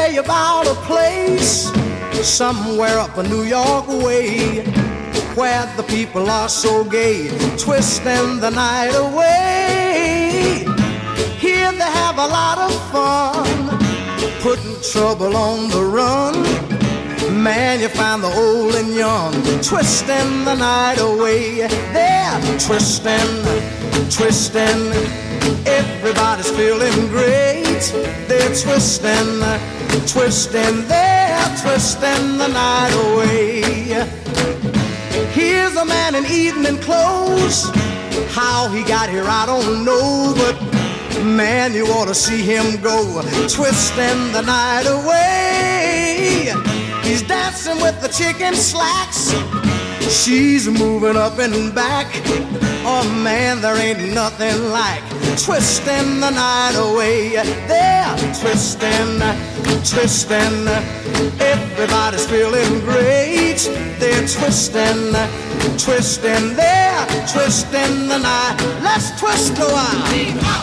tell you about a place somewhere up a New York way, where the people are so gay, twisting the night away. Here they have a lot of fun, putting trouble on the run. Man, you find the old and young, twisting the night away. They're twisting, twisting, everybody's feeling great. They're twisting, twisting, they're twisting the night away. Here's a man in evening clothes, how he got here I don't know, but man, you ought to see him go, twisting the night away. He's dancing with the chicken slacks, she's moving up and back. Oh man, there ain't nothing like twisting the night away. They're twisting, twisting, everybody's feeling great. They're twisting, twisting, they're twisting the night. Let's twist a while.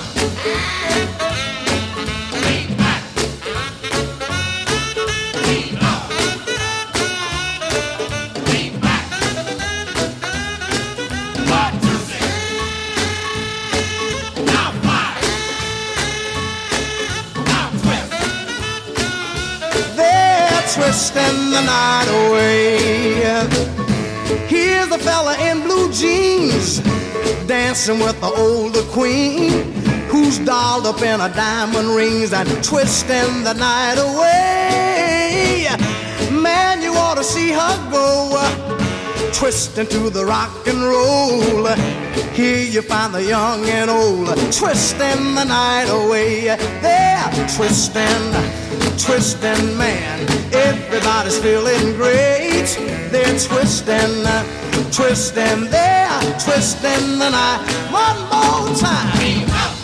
Twisting the night away. Here's a fella in blue jeans, dancing with the older queen, who's dolled up in her diamond rings and twisting the night away. Man, you ought to see her go, twisting to the rock and roll. Here you find the young and old, twisting the night away. They're twisting, twisting, man, everybody's feeling great. They're twisting, twisting, they're twisting the night. One more time.